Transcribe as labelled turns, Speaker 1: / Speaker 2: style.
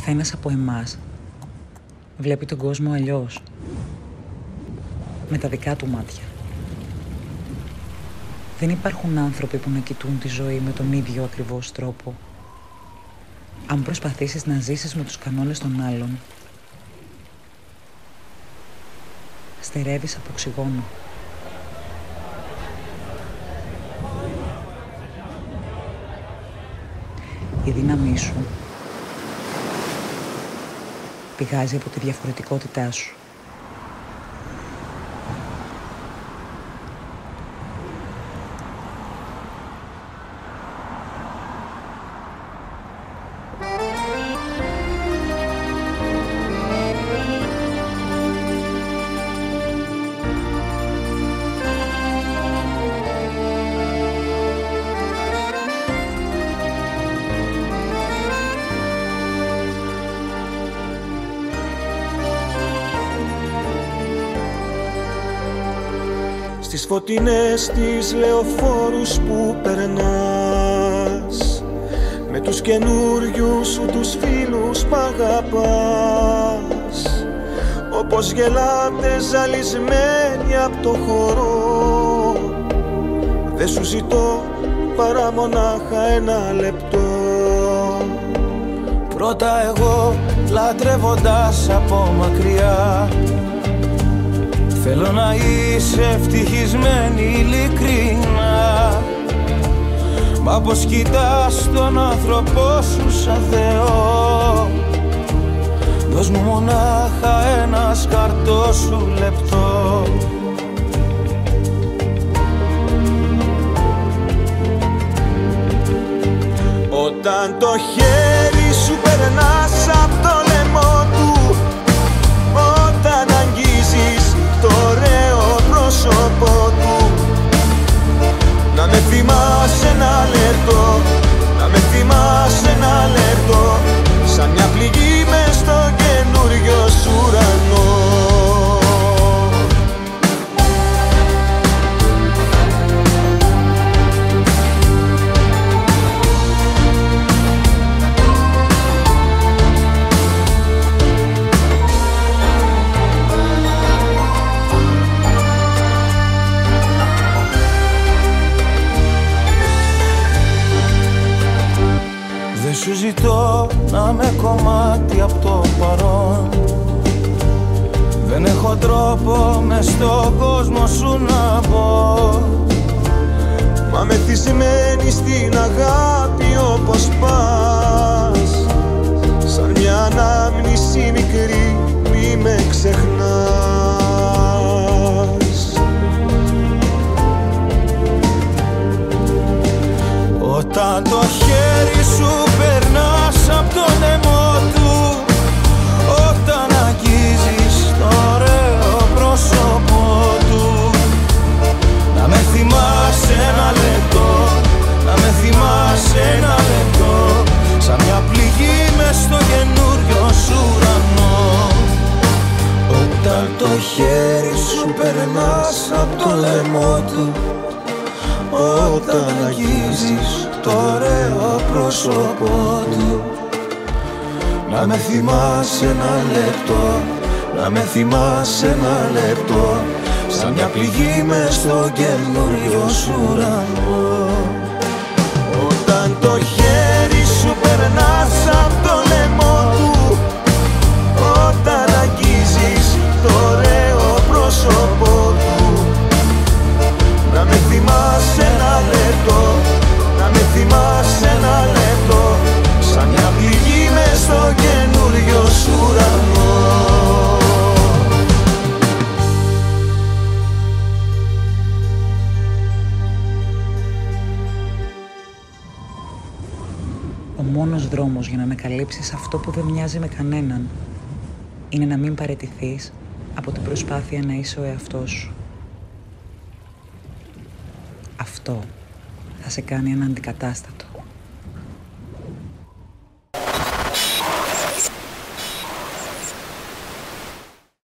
Speaker 1: καθένας από εμάς βλέπει τον κόσμο αλλιώς, με τα δικά του μάτια. Δεν υπάρχουν άνθρωποι που να κοιτούν τη ζωή με τον ίδιο ακριβώς τρόπο. Αν προσπαθήσεις να ζήσεις με τους κανόνες των άλλων, στερεύεις από οξυγόνο. Η δύναμή σου πηγάζει από τη διαφορετικότητά σου.
Speaker 2: Στις φωτεινές τις λεωφόρους που περνάς, με τους καινούριους σου τους φίλους π' αγαπάς, όπως γελάτε ζαλισμένοι απ' το χορό. Δεν σου ζητώ παρά μονάχα ένα λεπτό. Πρώτα εγώ λατρεύοντας από μακριά, θέλω να είσαι ευτυχισμένη ειλικρινά. Μα πως κοιτάς τον άνθρωπό σου σαν Θεό, δώσ' μου μονάχα ένα σκαρτό σου λεπτό. Όταν το χέρι σου περνάς απ' το λαιμό του, όταν αγγίζεις το ωραίο πρόσωπό του, να με θυμάσαι ένα λεπτό, να με θυμάσαι ένα λεπτό, σαν μια πληγή μες στο καινούριο σου ουρανό. Σου ζητώ να με κομμάτι απ' το παρόν. Δεν έχω τρόπο μες στον κόσμο σου να μπω. Μα μεθυσμένη στην αγάπη όπως πας, σαν μια ανάμνηση μικρή μη με ξεχνάς. Όταν το χέρι σου περνάς απ' το λαιμό του, όταν αγγίζεις το ωραίο πρόσωπό του, να με θυμάσαι ένα λεπτό, να με θυμάσαι ένα λεπτό, σαν μια πληγή μες στο καινούριο σου ουρανό. Όταν το χέρι σου περνάς απ' το λαιμό του, όταν αγγίζεις το ωραίο πρόσωπό του, να με θυμάσαι ένα λεπτό, να με θυμάσαι ένα λεπτό, σαν μια πληγή μες στο καινούριο σου ουρανό. Όταν το χέρι σου περνάς απ' το λαιμό του, όταν αγγίζεις το ωραίο πρόσωπό του, να με θυμάσαι ένα λεπτό, να με θυμάσαι ένα λεπτό, σαν μια πληγή μες στο καινούριο σου ουρανό.
Speaker 1: Ο μόνος δρόμος για να ανακαλύψεις αυτό που δεν μοιάζει με κανέναν είναι να μην παραιτηθείς από την προσπάθεια να είσαι ο εαυτός σου. Αυτό θα σε κάνει έναν αντικατάστατο.